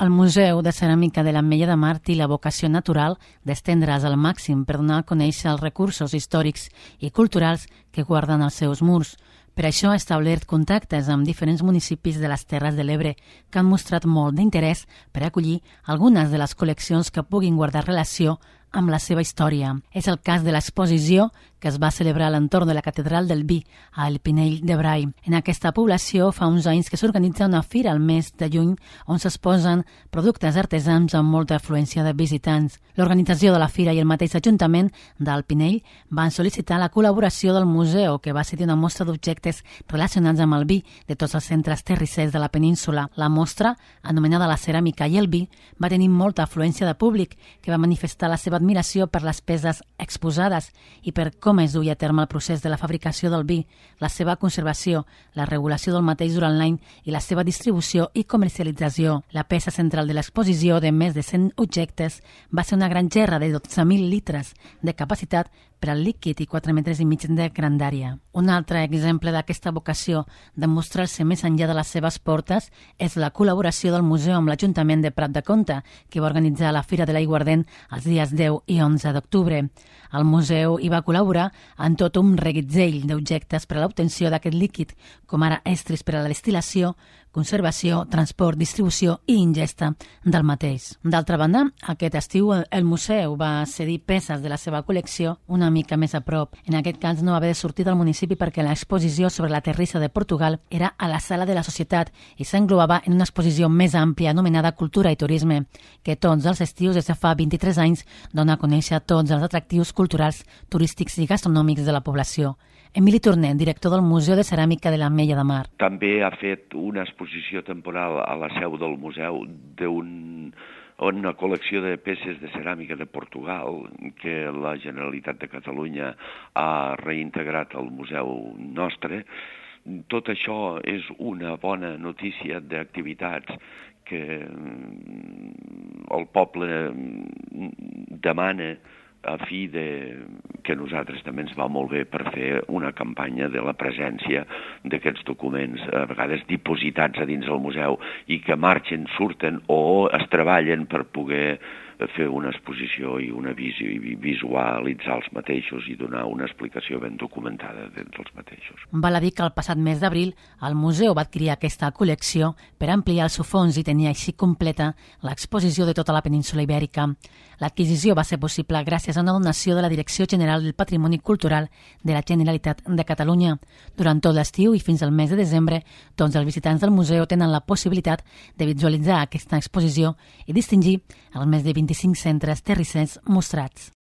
El Museu de Ceràmica de l'Ametlla de Mar té la vocació natural d'estendre's al màxim per donar a conèixer els recursos històrics i culturals que guarden els seus murs. Per això ha establert contactes amb diferents municipis de les Terres de l'Ebre que han mostrat molt d'interès per acollir algunes de les col·leccions que puguin guardar relació amb la seva història. És el cas de l'exposició que es va celebrar a l'entorn de la Catedral del Vi, a El Pinell de Brai. En aquesta població fa uns anys que s'organitza una fira al mes de juny on s'exposen productes artesans amb molta afluència de visitants. L'organització de la fira i el mateix Ajuntament del Pinell van sol·licitar la col·laboració del museu, que va cedir una mostra d'objectes relacionats amb el vi de tots els centres terrissers de la península. La mostra, anomenada La ceràmica i el vi, va tenir molta afluència de públic que va manifestar la seva admiració per les peces exposades i per com es duia a terme el procés de la fabricació del vi, la seva conservació, la regulació del mateix durant l'any i la seva distribució i comercialització. La peça central de l'exposició, de més de 100 objectes, va ser una gran gerra de 12.000 litres de capacitat per al líquid i 4,5 metres de grandària. Un altre exemple d'aquesta vocació de mostrar-se més enllà de les seves portes és la col·laboració del museu amb l'Ajuntament de Prat de Comte, que va organitzar la Fira de l'Aiguardent els dies 10 i 11 d'octubre. El museu hi va col·laborar en tot un reguitzell d'objectes per a l'obtenció d'aquest líquid, com ara estris per a la destil·lació, conservació, transport, distribució i ingesta del mateix. D'altra banda, aquest estiu el museu va cedir peces de la seva col·lecció una mica més a prop. En aquest cas no va haver de sortir del municipi perquè l'exposició sobre la terrissa de Portugal era a la Sala de la Societat i s'englobava en una exposició més àmplia anomenada Cultura i Turisme, que tots els estius des de fa 23 anys dona a conèixer tots els atractius culturals, turístics i gastronòmics de la població. Emili Tornet, director del Museu de Ceràmica de l'Ametlla de Mar. També ha fet una exposició temporal a la seu del museu una col·lecció de peces de ceràmica de Portugal que la Generalitat de Catalunya ha reintegrat al museu nostre. Tot això és una bona notícia d'activitats que el poble demana a fi que nosaltres també ens va molt bé per fer una campanya de la presència d'aquests documents, a vegades dipositats a dins del museu i que marxen, surten o es treballen per poder fer una exposició i una visió i visualitzar els mateixos i donar una explicació ben documentada dels mateixos. Val a dir que el passat mes d'abril el museu va adquirir aquesta col·lecció per ampliar el seu fons i tenir així completa l'exposició de tota la península ibèrica. L'adquisició va ser possible gràcies a una donació de la Direcció General del Patrimoni Cultural de la Generalitat de Catalunya. Durant tot l'estiu i fins al mes de desembre, tots els visitants del museu tenen la possibilitat de visualitzar aquesta exposició i distingir els més de 25 centres terrissers mostrats.